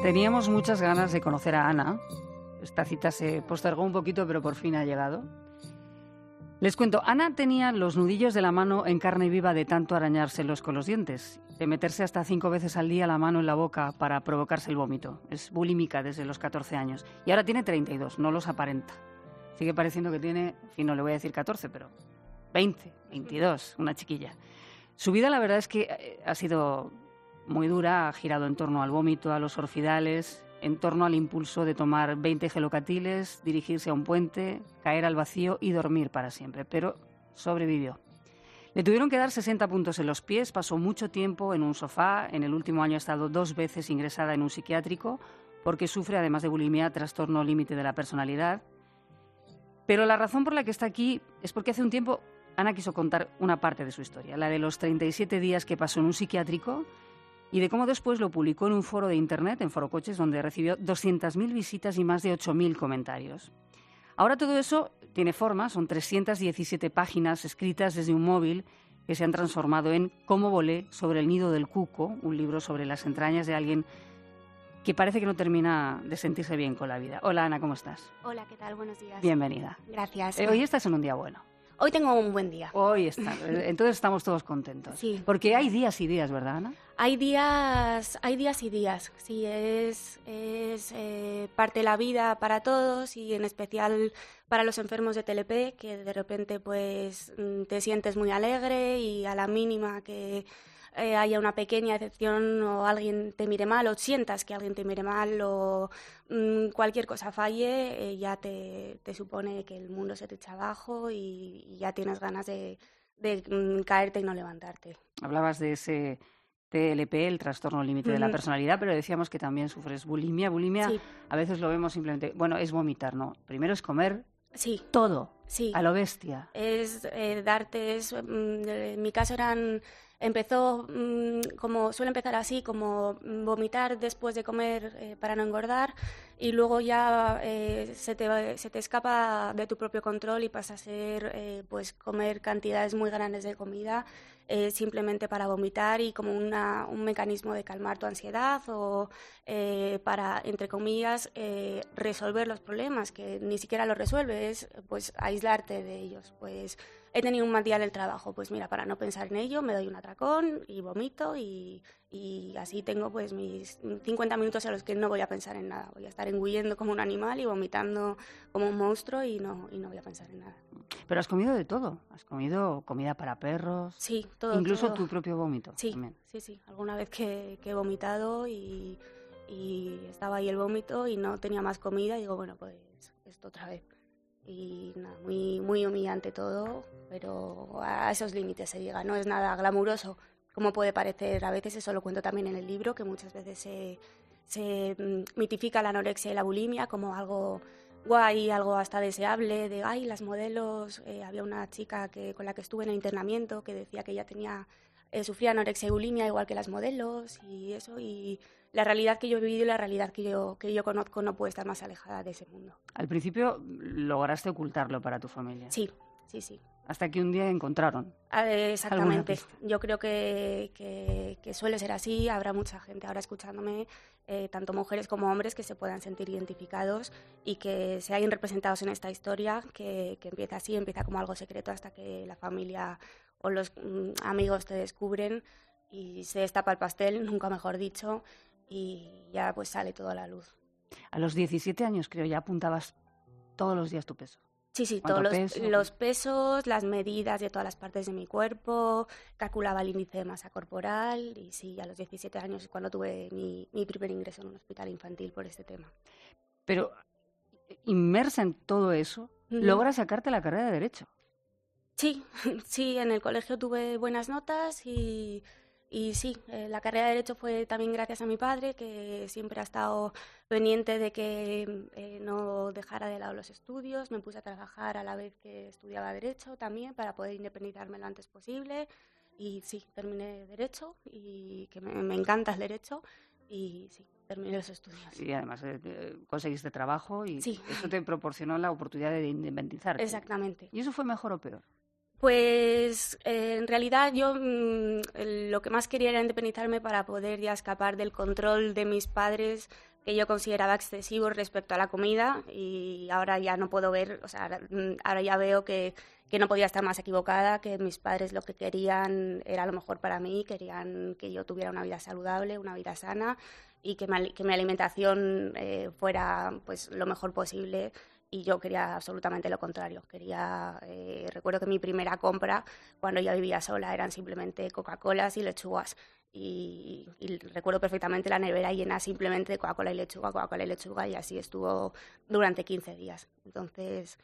Teníamos muchas ganas de conocer a Ana. Esta cita se postergó un poquito, pero por fin ha llegado. Les cuento, Ana tenía los nudillos de la mano en carne viva de tanto arañárselos con los dientes, de meterse hasta 5 veces al día la mano en la boca para provocarse el vómito. Es bulímica desde los 14 años y ahora tiene 32, no los aparenta. Sigue pareciendo que tiene, en fin, no le voy a decir 14, pero 20, 22, una chiquilla. Su vida, la verdad es que ha sido muy dura, ha girado en torno al vómito, a los orfidales, en torno al impulso de tomar 20 gelocatiles, dirigirse a un puente, caer al vacío y dormir para siempre, pero sobrevivió. Le tuvieron que dar 60 puntos en los pies, pasó mucho tiempo en un sofá, en el último año ha estado 2 veces ingresada en un psiquiátrico porque sufre, además de bulimia, trastorno límite de la personalidad. Pero la razón por la que está aquí es porque hace un tiempo Ana quiso contar una parte de su historia, la de los 37 días que pasó en un psiquiátrico y de cómo después lo publicó en un foro de internet, en Foro Coches, donde recibió 200.000 visitas y más de 8.000 comentarios. Ahora todo eso tiene forma, son 317 páginas escritas desde un móvil que se han transformado en Cómo volé sobre el nido del cuco, un libro sobre las entrañas de alguien que parece que no termina de sentirse bien con la vida. Hola Ana, ¿cómo estás? Hola, ¿qué tal? Buenos días. Bienvenida. Gracias. Hoy estás en un día bueno. Hoy tengo un buen día. Hoy está. Entonces estamos todos contentos. Sí. Porque hay días y días, ¿verdad, Ana? Hay días y días. Sí, es parte de la vida para todos y en especial para los enfermos de TLP, que de repente pues te sientes muy alegre y a la mínima que haya una pequeña excepción o alguien te mire mal o sientas que alguien te mire mal o cualquier cosa falle, ya te supone que el mundo se te echa abajo y ya tienes ganas de caerte y no levantarte. Hablabas de ese TLP, el trastorno límite de la personalidad, pero decíamos que también sufres bulimia. Bulimia, sí. A veces lo vemos simplemente, bueno, es vomitar, ¿no? Primero es comer todo, sí. A lo bestia. Es en mi caso empezó como suele empezar así, como vomitar después de comer para no engordar y luego ya se te escapa de tu propio control y pasa a ser pues comer cantidades muy grandes de comida simplemente para vomitar y como un mecanismo de calmar tu ansiedad o para, entre comillas, resolver los problemas, que ni siquiera los resuelves, pues aislarte de ellos. Pues he tenido un mal día en el trabajo, pues mira, para no pensar en ello me doy un atracón y vomito y así tengo pues mis 50 minutos en los que no voy a pensar en nada. Voy a estar engullendo como un animal y vomitando como un monstruo y no voy a pensar en nada. Pero has comido de todo. Has comido comida para perros. Sí, todo. Incluso todo. Tu propio vómito. Sí, también. sí. Alguna vez que he vomitado y estaba ahí el vómito y no tenía más comida, y digo, bueno, pues esto otra vez. Y nada, muy, muy humillante todo, pero a esos límites se llega. No es nada glamuroso, como puede parecer. A veces eso lo cuento también en el libro, que muchas veces se mitifica la anorexia y la bulimia como algo guay, algo hasta deseable, de ay, las modelos. Había una chica con la que estuve en el internamiento que decía que ella sufría anorexia y bulimia igual que las modelos y eso, y la realidad que yo he vivido y la realidad que yo conozco no puede estar más alejada de ese mundo. Al principio lograste ocultarlo para tu familia. Sí. Hasta que un día encontraron. Exactamente. Yo creo que suele ser así. Habrá mucha gente ahora escuchándome, tanto mujeres como hombres, que se puedan sentir identificados y que se hayan representados en esta historia, que empieza así, empieza como algo secreto hasta que la familia o los amigos te descubren y se destapa el pastel, nunca mejor dicho, y ya pues sale todo a la luz. A los 17 años, creo, ya apuntabas todos los días tu peso. Sí, todos los pesos, las medidas de todas las partes de mi cuerpo, calculaba el índice de masa corporal y sí, a los 17 años es cuando tuve mi primer ingreso en un hospital infantil por este tema. Pero inmersa en todo eso, logras sacarte la carrera de Derecho. Sí, en el colegio tuve buenas notas y sí, la carrera de Derecho fue también gracias a mi padre, que siempre ha estado pendiente de que no dejara de lado los estudios. Me puse a trabajar a la vez que estudiaba Derecho también para poder independizarme lo antes posible. Y sí, terminé Derecho y que me encanta el Derecho y sí, terminé los estudios. Y además conseguiste trabajo y sí. Eso te proporcionó la oportunidad de independizarte. Exactamente. ¿Y eso fue mejor o peor? Pues en realidad yo lo que más quería era independizarme para poder ya escapar del control de mis padres, que yo consideraba excesivo respecto a la comida, y ahora ya no puedo ver, o sea, ahora ya veo que no podía estar más equivocada, que mis padres lo que querían era lo mejor para mí, querían que yo tuviera una vida saludable, una vida sana, y que mi alimentación fuera pues lo mejor posible. Y yo quería absolutamente lo contrario. Recuerdo que mi primera compra, cuando ya vivía sola, eran simplemente Coca-Colas y lechugas. Y recuerdo perfectamente la nevera llena simplemente de Coca-Cola y lechuga, y así estuvo durante 15 días. Entonces,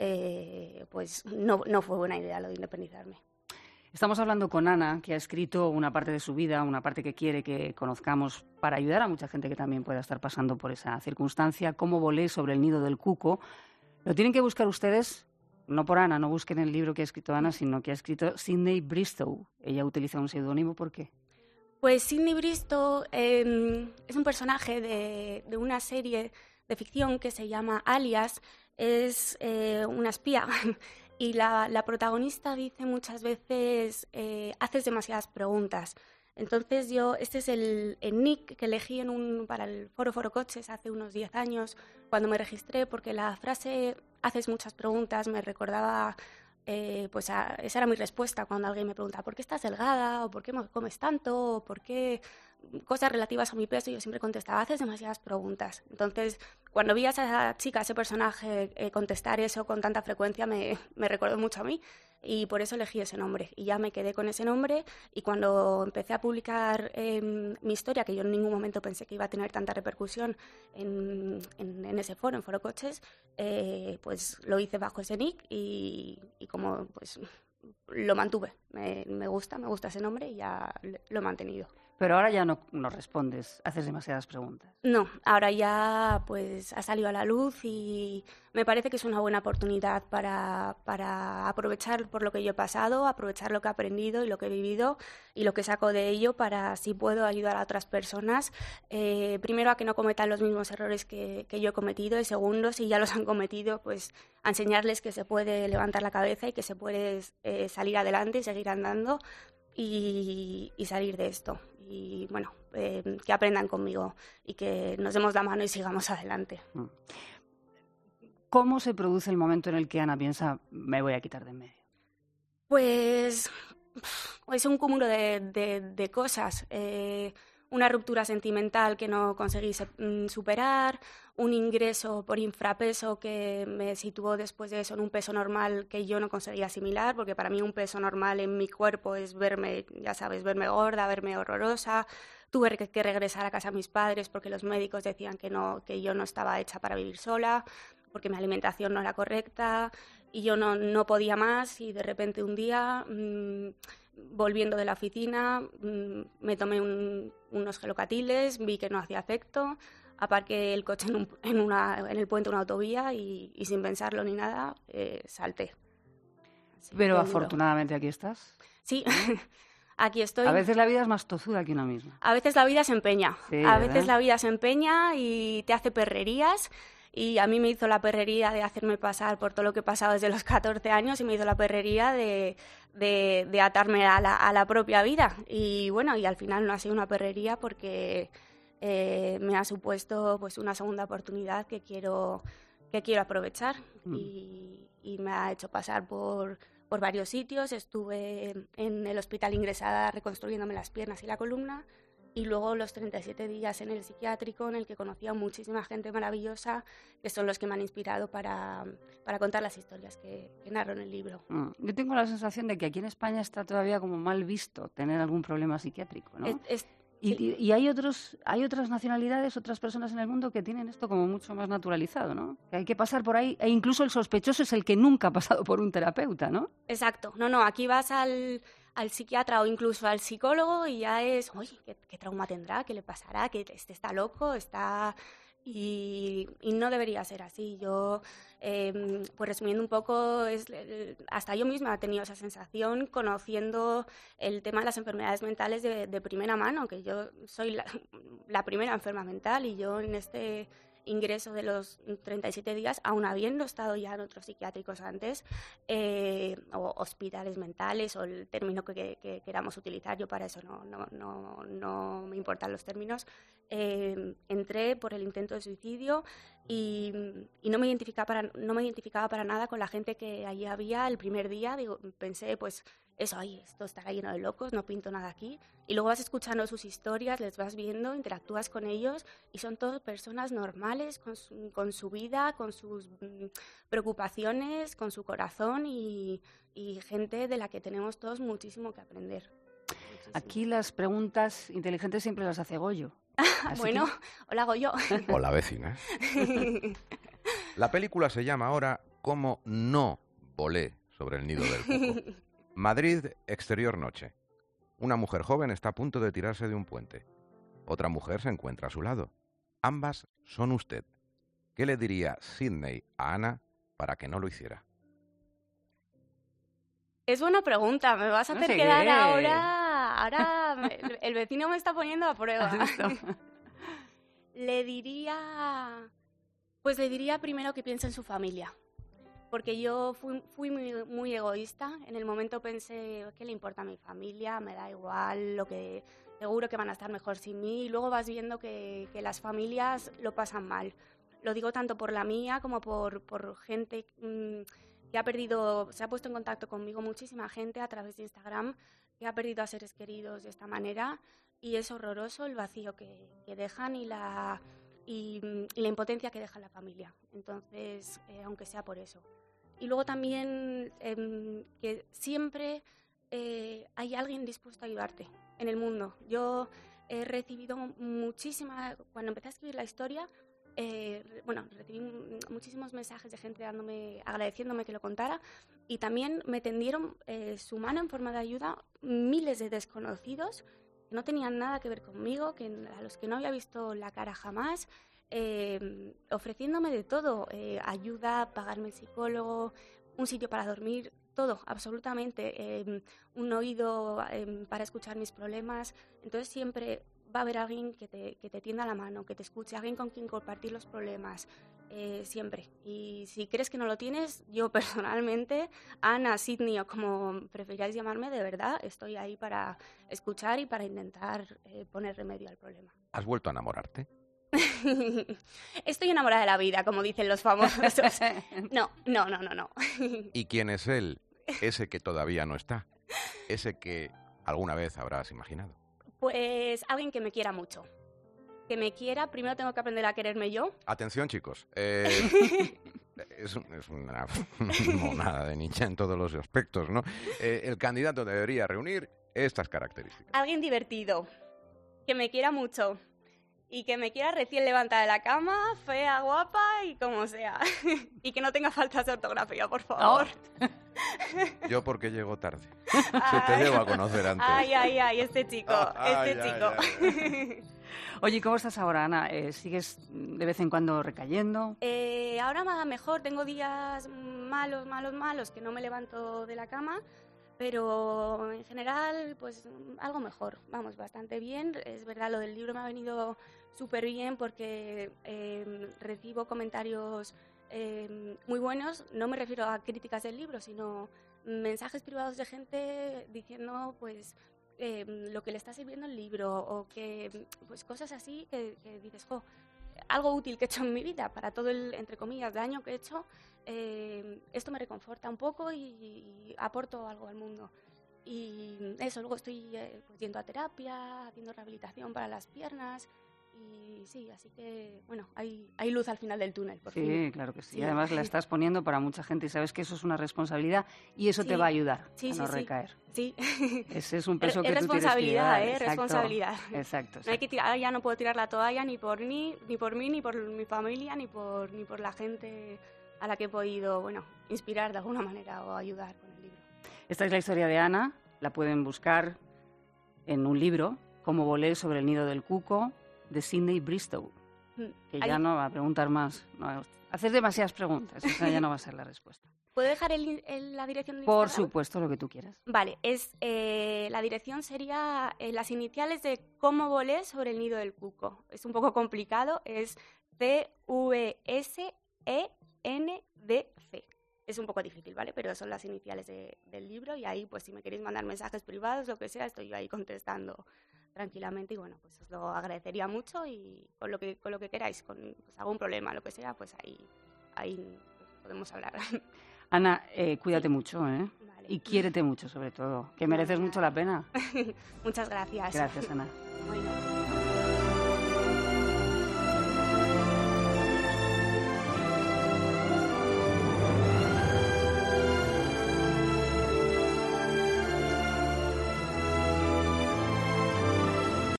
pues no fue buena idea lo de independizarme. Estamos hablando con Ana, que ha escrito una parte de su vida, una parte que quiere que conozcamos para ayudar a mucha gente que también pueda estar pasando por esa circunstancia. Cómo volé sobre el nido del cuco. Lo tienen que buscar ustedes, no por Ana, no busquen el libro que ha escrito Ana, sino que ha escrito Sydney Bristow. Ella utiliza un seudónimo, ¿por qué? Pues Sydney Bristow es un personaje de una serie de ficción que se llama Alias. Es una espía. Y la protagonista dice muchas veces, haces demasiadas preguntas. Entonces este es el nick que elegí para el Foro Coches hace unos 10 años, cuando me registré, porque la frase haces muchas preguntas me recordaba, esa era mi respuesta cuando alguien me pregunta ¿por qué estás delgada? O ¿por qué comes tanto? O ¿por qué? Cosas relativas a mi peso, yo siempre contestaba, haces demasiadas preguntas. Entonces, cuando vi a esa chica, a ese personaje, contestar eso con tanta frecuencia, me recordó mucho a mí, y por eso elegí ese nombre. Y ya me quedé con ese nombre, y cuando empecé a publicar mi historia, que yo en ningún momento pensé que iba a tener tanta repercusión en ese foro, en Foro Coches, pues lo hice bajo ese nick, y como pues lo mantuve. Me gusta ese nombre y ya lo he mantenido. Pero ahora ya no respondes, haces demasiadas preguntas. No, ahora ya pues ha salido a la luz y me parece que es una buena oportunidad para aprovechar por lo que yo he pasado, aprovechar lo que he aprendido y lo que he vivido y lo que saco de ello para, si puedo, ayudar a otras personas. Primero, a que no cometan los mismos errores que yo he cometido, y segundo, si ya los han cometido, pues a enseñarles que se puede levantar la cabeza y que se puede salir adelante y seguir andando y salir de esto. Y bueno, que aprendan conmigo y que nos demos la mano y sigamos adelante. ¿Cómo se produce el momento en el que Ana piensa, me voy a quitar de en medio? Pues es un cúmulo de cosas. Una ruptura sentimental que no conseguí superar, un ingreso por infrapeso que me situó después de eso en un peso normal que yo no conseguía asimilar, porque para mí un peso normal en mi cuerpo es verme, ya sabes, verme gorda, verme horrorosa. Tuve que regresar a casa a mis padres porque los médicos decían que yo no estaba hecha para vivir sola, porque mi alimentación no era correcta y yo no podía más, y de repente un día, volviendo de la oficina, me tomé unos gelocatiles, vi que no hacía efecto, aparqué el coche en el puente de una autovía y sin pensarlo ni nada, salté. Pero afortunadamente aquí estás. Sí, aquí estoy. A veces la vida es más tozuda que una misma. A veces la vida se empeña. Sí, a veces la vida se empeña y te hace perrerías. Y a mí me hizo la perrería de hacerme pasar por todo lo que he pasado desde los 14 años, y me hizo la perrería de atarme a la propia vida. Y bueno, y al final no ha sido una perrería porque me ha supuesto pues una segunda oportunidad que quiero aprovechar. Y me ha hecho pasar por varios sitios. Estuve en el hospital ingresada reconstruyéndome las piernas y la columna. Y luego los 37 días en el psiquiátrico, en el que conocí a muchísima gente maravillosa, que son los que me han inspirado para contar las historias que narro en el libro. Yo tengo la sensación de que aquí en España está todavía como mal visto tener algún problema psiquiátrico, ¿no? Y hay otras nacionalidades, otras personas en el mundo que tienen esto como mucho más naturalizado, ¿no? Que hay que pasar por ahí, e incluso el sospechoso es el que nunca ha pasado por un terapeuta, ¿no? Exacto. No, aquí vas al psiquiatra o incluso al psicólogo y ya es, oye, ¿qué trauma tendrá? ¿Qué le pasará? ¿Que está loco? Y no debería ser así. Yo, pues resumiendo un poco, hasta yo misma he tenido esa sensación conociendo el tema de las enfermedades mentales de primera mano, que yo soy la primera enferma mental, y yo en ingreso de los 37 días, aún habiendo estado ya en otros psiquiátricos antes, o hospitales mentales, o el término que queramos utilizar. Yo para eso no me importan los términos. Entré por el intento de suicidio y no me identificaba para nada con la gente que allí había el primer día. Pensé, pues, eso, esto estará lleno de locos, no pinto nada aquí. Y luego vas escuchando sus historias, les vas viendo, interactúas con ellos y son todas personas normales, con su vida, con sus preocupaciones, con su corazón y gente de la que tenemos todos muchísimo que aprender. Muchísimo. Aquí las preguntas inteligentes siempre las hace Goyo. Bueno, hola Goyo. Hola vecina. La película se llama ahora Cómo no volé sobre el nido del cuco. Madrid, exterior noche. Una mujer joven está a punto de tirarse de un puente. Otra mujer se encuentra a su lado. Ambas son usted. ¿Qué le diría Sidney a Ana para que no lo hiciera? Es buena pregunta. Me vas a hacer quedar ahora el vecino me está poniendo a prueba. Le diría primero que piense en su familia. Porque yo fui muy egoísta. En el momento pensé, ¿qué le importa a mi familia? Me da igual, seguro que van a estar mejor sin mí. Y luego vas viendo que las familias lo pasan mal. Lo digo tanto por la mía como por gente que ha perdido, se ha puesto en contacto conmigo muchísima gente a través de Instagram que ha perdido a seres queridos de esta manera. Y es horroroso el vacío que dejan y la impotencia que deja la familia. Entonces, aunque sea por eso. Y luego también que siempre hay alguien dispuesto a ayudarte en el mundo. Yo he recibido cuando empecé a escribir la historia, recibí muchísimos mensajes de gente agradeciéndome que lo contara, y también me tendieron su mano en forma de ayuda miles de desconocidos que no tenían nada que ver conmigo, a los que no había visto la cara jamás, ofreciéndome de todo, ayuda, pagarme el psicólogo, un sitio para dormir, todo, absolutamente, un oído para escuchar mis problemas. Entonces siempre va a haber alguien que te tienda la mano, que te escuche, alguien con quien compartir los problemas, siempre. Y si crees que no lo tienes, yo personalmente, Ana, Sidney o como prefiráis llamarme, de verdad, estoy ahí para escuchar y para intentar poner remedio al problema. ¿Has vuelto a enamorarte? Estoy enamorada de la vida, como dicen los famosos. No. ¿Y quién es él? Ese que todavía no está. Ese que alguna vez habrás imaginado. Pues alguien que me quiera mucho. Que me quiera, primero tengo que aprender a quererme yo. Atención, chicos. Es una monada de niña en todos los aspectos, ¿no? El candidato debería reunir estas características. Alguien divertido, que me quiera mucho y que me quiera recién levantada de la cama, fea, guapa y como sea. Y que no tenga faltas de ortografía, por favor. Oh. Yo porque llego tarde. Se te debo a conocer antes. Ay, este chico. Ay. Oye, ¿cómo estás ahora, Ana? ¿Sigues de vez en cuando recayendo? Ahora me va mejor. Tengo días malos que no me levanto de la cama, pero en general, pues algo mejor. Vamos, bastante bien. Es verdad, lo del libro me ha venido súper bien porque recibo comentarios muy buenos. No me refiero a críticas del libro, sino mensajes privados de gente diciendo, pues, lo que le está sirviendo el libro, o que, pues, cosas así que dices, jo, algo útil que he hecho en mi vida para todo el, entre comillas, daño que he hecho. Esto me reconforta un poco y aporto algo al mundo. Y eso, luego estoy pues, yendo a terapia, haciendo rehabilitación para las piernas. Y sí, así que, bueno, hay luz al final del túnel, por fin. Sí, claro que sí. Y además la estás poniendo para mucha gente y sabes que eso es una responsabilidad y eso te va a ayudar a no recaer. Sí. Ese es un peso que tú tienes que responsabilidad, llevar. Responsabilidad. Exacto. No hay que tirar, ya no puedo tirar la toalla ni por mí, ni por mi familia, ni por la gente a la que he podido, bueno, inspirar de alguna manera o ayudar con el libro. Esta es la historia de Ana, la pueden buscar en un libro, Cómo volé sobre el nido del cuco, de Sidney Bristow, que ya no va a preguntar más. No, hacer demasiadas preguntas, esa ya no va a ser la respuesta. ¿Puedo dejar la dirección de Instagram? Por supuesto, lo que tú quieras. Vale, la dirección sería las iniciales de Cómo volé sobre el nido del cuco. Es un poco complicado, es CVSENDC. Es un poco difícil, ¿vale? Pero son las iniciales del libro y ahí, pues si me queréis mandar mensajes privados, lo que sea, estoy yo ahí contestando tranquilamente y bueno, pues os lo agradecería mucho y con lo que queráis, con pues, algún problema, lo que sea, pues ahí podemos hablar. Ana, cuídate mucho, ¿eh? Vale. Y quiérete mucho, sobre todo, que mereces mucho la pena. Muchas gracias. Gracias, Ana. Bueno.